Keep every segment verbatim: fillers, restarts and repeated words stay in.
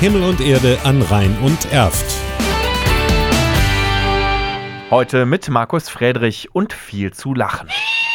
Himmel und Erde an Rhein und Erft. Heute mit Markus Friedrich und viel zu lachen.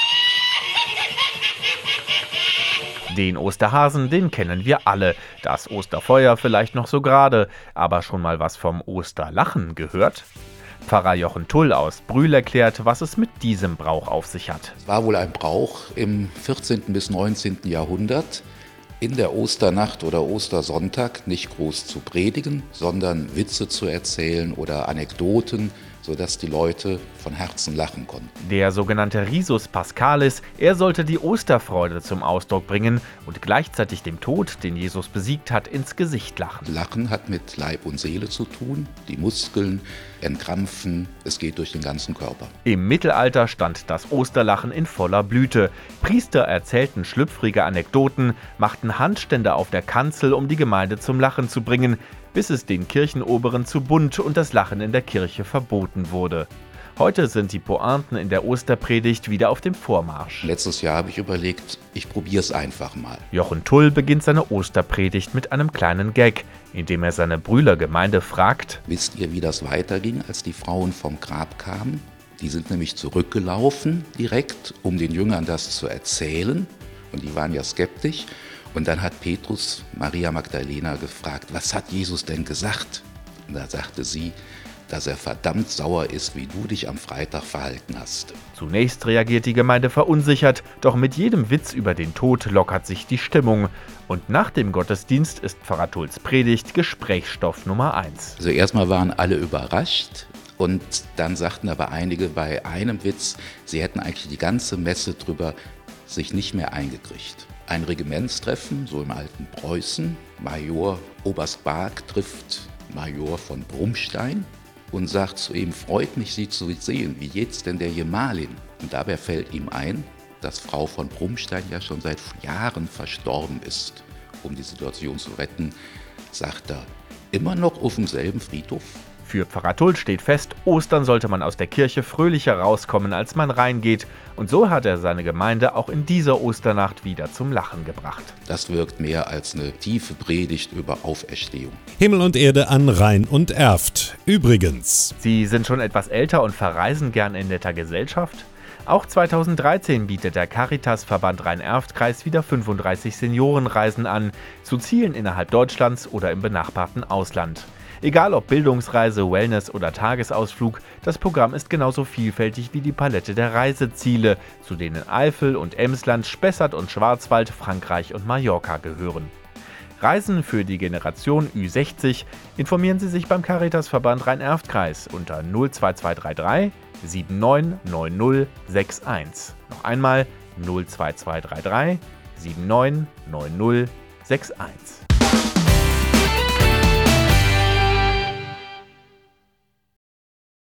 Den Osterhasen, den kennen wir alle. Das Osterfeuer vielleicht noch so gerade. Aber schon mal was vom Osterlachen gehört? Pfarrer Jochen Tull aus Brühl erklärt, was es mit diesem Brauch auf sich hat. Es war wohl ein Brauch im vierzehnten bis neunzehnten Jahrhundert, in der Osternacht oder Ostersonntag nicht groß zu predigen, sondern Witze zu erzählen oder Anekdoten, sodass die Leute von Herzen lachen konnten. Der sogenannte Risus Paschalis, er sollte die Osterfreude zum Ausdruck bringen und gleichzeitig dem Tod, den Jesus besiegt hat, ins Gesicht lachen. Lachen hat mit Leib und Seele zu tun, die Muskeln entkrampfen, es geht durch den ganzen Körper. Im Mittelalter stand das Osterlachen in voller Blüte. Priester erzählten schlüpfrige Anekdoten, machten Handstände auf der Kanzel, um die Gemeinde zum Lachen zu bringen, bis es den Kirchenoberen zu bunt und das Lachen in der Kirche verboten wurde. Heute sind die Pointen in der Osterpredigt wieder auf dem Vormarsch. Letztes Jahr habe ich überlegt, ich probiere es einfach mal. Jochen Tull beginnt seine Osterpredigt mit einem kleinen Gag, indem er seine Brühler Gemeinde fragt: Wisst ihr, wie das weiterging, als die Frauen vom Grab kamen? Die sind nämlich zurückgelaufen direkt, um den Jüngern das zu erzählen. Und die waren ja skeptisch. Und dann hat Petrus Maria Magdalena gefragt, was hat Jesus denn gesagt? Und da sagte sie, dass er verdammt sauer ist, wie du dich am Freitag verhalten hast. Zunächst reagiert die Gemeinde verunsichert, doch mit jedem Witz über den Tod lockert sich die Stimmung. Und nach dem Gottesdienst ist Pfarrer Tulls Predigt Gesprächsstoff Nummer eins. Also erstmal waren alle überrascht und dann sagten aber einige bei einem Witz, sie hätten eigentlich die ganze Messe drüber sich nicht mehr eingekriegt. Ein Regimentstreffen, so im alten Preußen. Major Oberst Bark trifft Major von Brumstein und sagt zu ihm, freut mich, Sie zu sehen, wie geht's denn der Gemahlin? Und dabei fällt ihm ein, dass Frau von Brumstein ja schon seit Jahren verstorben ist. Um die Situation zu retten, sagt er, immer noch auf demselben Friedhof? Für Pfarrer Tull steht fest, Ostern sollte man aus der Kirche fröhlicher rauskommen, als man reingeht. Und so hat er seine Gemeinde auch in dieser Osternacht wieder zum Lachen gebracht. Das wirkt mehr als eine tiefe Predigt über Auferstehung. Himmel und Erde an Rhein und Erft. Übrigens: Sie sind schon etwas älter und verreisen gern in netter Gesellschaft? Auch zweitausenddreizehn bietet der Caritas-Verband Rhein-Erft-Kreis wieder fünfunddreißig Seniorenreisen an, zu Zielen innerhalb Deutschlands oder im benachbarten Ausland. Egal ob Bildungsreise, Wellness oder Tagesausflug, das Programm ist genauso vielfältig wie die Palette der Reiseziele, zu denen Eifel und Emsland, Spessart und Schwarzwald, Frankreich und Mallorca gehören. Reisen für die Generation Ü sechzig, informieren Sie sich beim Caritas-Verband Rhein-Erft-Kreis unter null zwei zwei drei drei sieben neun neun null sechs eins. Noch einmal null zwei zwei drei drei sieben neun neun null sechs eins.